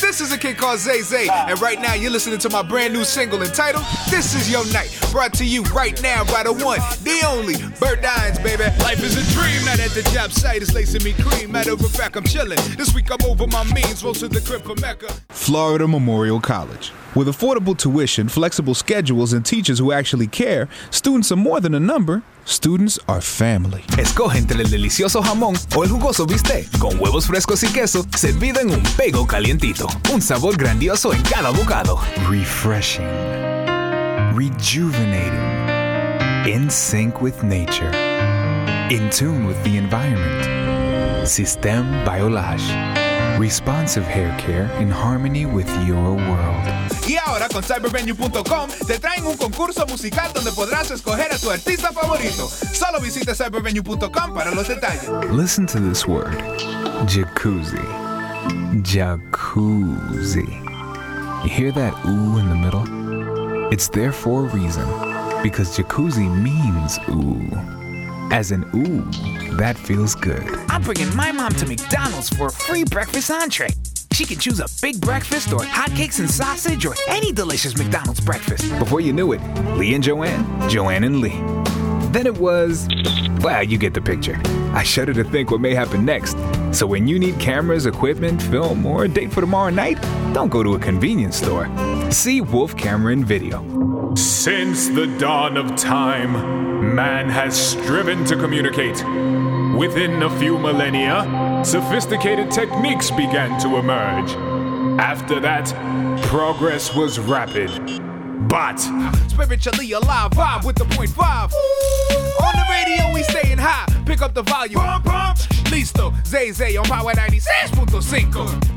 This is a kid called Zay Zay, and right now you're listening to my brand new single entitled This Is Your Night, brought to you right now by the one, the only, Bert Dines, baby. Life is a dream, not at the job site, it's lacing me cream. Matter of fact, I'm chilling. This week I'm over my means, roll to the crib for Mecca. Florida Memorial College. With affordable tuition, flexible schedules, and teachers who actually care, students are more than a number. Students are family. Escoge entre el delicioso jamón o el jugoso bistec, con huevos frescos y queso, servido en un pego calientito. Un sabor grandioso en cada bocado. Refreshing. Rejuvenating. In sync with nature. In tune with the environment. Système Biolage. Responsive hair care in harmony with your world. Y ahora con cybervenue.com te traen un concurso musical donde podrás escoger a tu artista favorito. Solo visita cybervenue.com para los detalles. Listen to this word. Jacuzzi. Jacuzzi. You hear that ooh in the middle? It's there for a reason. Because jacuzzi means ooh. As in, ooh, that feels good. I'm bringing my mom to McDonald's for a free breakfast entree. She can choose a big breakfast or hotcakes and sausage or any delicious McDonald's breakfast. Before you knew it, Lee and Joanne, Joanne and Lee. Then it was, well, you get the picture. I shudder to think what may happen next. So when you need cameras, equipment, film, or a date for tomorrow night, don't go to a convenience store. See Wolf Camera and Video. Since the dawn of time, man has striven to communicate. Within a few millennia, sophisticated techniques began to emerge. After that, progress was rapid. But spiritually alive, vibe with the .5. On the radio, we staying high. Pick up the volume. Listo, Zay Zay on Power 96.5.